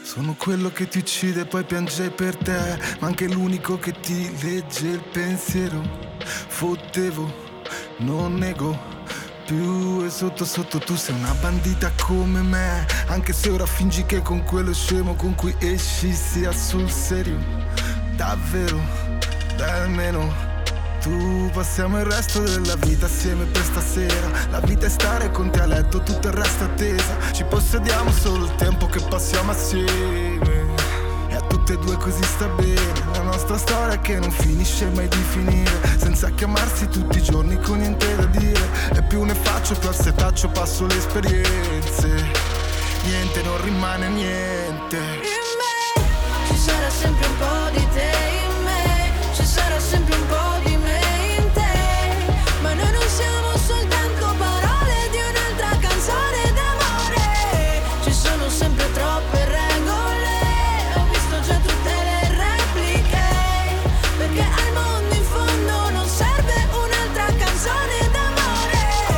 Sono quello che ti uccide e poi piange per te, ma anche l'unico che ti legge il pensiero. Fottevo, non nego più, e sotto sotto tu sei una bandita come me, anche se ora fingi che con quello scemo con cui esci sia sul serio. Davvero, dai almeno tu, passiamo il resto della vita assieme per stasera. La vita è stare con te a letto, tutto il resto attesa. Ci possediamo solo il tempo che passiamo assieme, e a tutte e due così sta bene. La nostra storia che non finisce mai di finire, senza chiamarsi tutti i giorni con niente da dire. E più ne faccio più al setaccio passo le esperienze. Niente, non rimane niente. In me ci sarà sempre un po' di te, in me ci sarà sempre un po' di me in te, ma noi non siamo soltanto parole di un'altra canzone d'amore. Ci sono sempre troppe regole, ho visto già tutte le repliche, perché al mondo in fondo non serve un'altra canzone d'amore.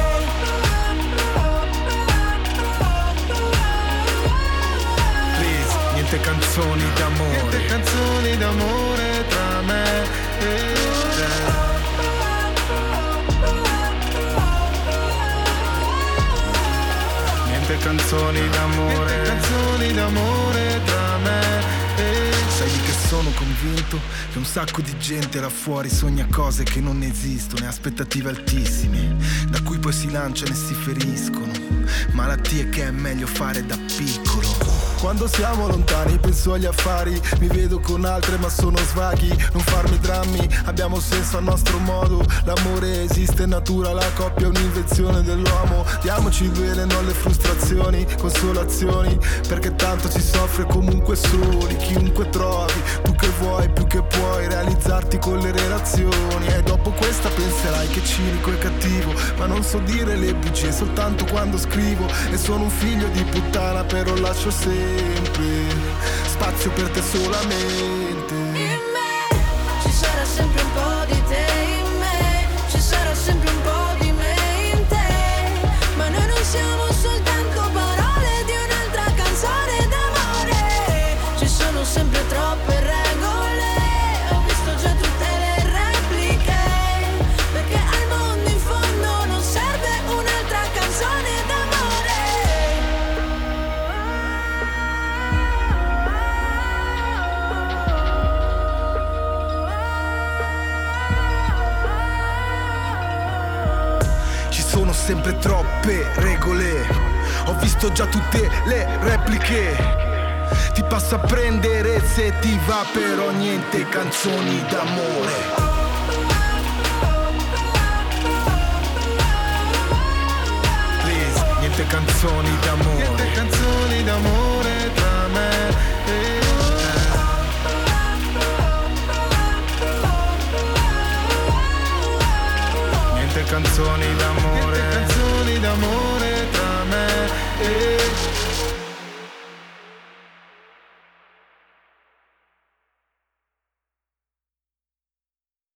Please, niente canzoni d'amore. Niente canzoni d'amore tra me e te. Niente canzoni d'amore. Niente canzoni d'amore tra me e te. Sai di che sono convinto? Che un sacco di gente là fuori sogna cose che non esistono e aspettative altissime, da cui poi si lanciano e si feriscono. Malattie che è meglio fare da piccolo. Quando siamo lontani penso agli affari, mi vedo con altre ma sono svaghi. Non farmi drammi, abbiamo senso a nostro modo. L'amore esiste in natura, la coppia è un'invenzione dell'uomo. Diamoci il bene, non le frustrazioni, consolazioni, perché tanto si soffre comunque soli. Chiunque trovi, tu che vuoi più che puoi realizzarti con le relazioni. E dopo questa penserai che cinico e cattivo, ma non so dire le bugie soltanto quando scrivo. E sono un figlio di puttana però lascio sempre spazio per te solamente. In me ci sarà sempre un po' di te, in me ci sarà sempre un po' di me in te, ma noi non siamo soltanto parole di un'altra canzone d'amore. Ci sono sempre troppe regole, ho visto già tutte le repliche, perché al mondo in fondo non serve un'altra canzone d'amore. Sono sempre troppe regole, ho visto già tutte le repliche. Ti passo a prendere se ti va, però niente canzoni d'amore. Please, niente canzoni d'amore. Niente canzoni d'amore tra me e te. Canzoni d'amore, canzoni d'amore tra me e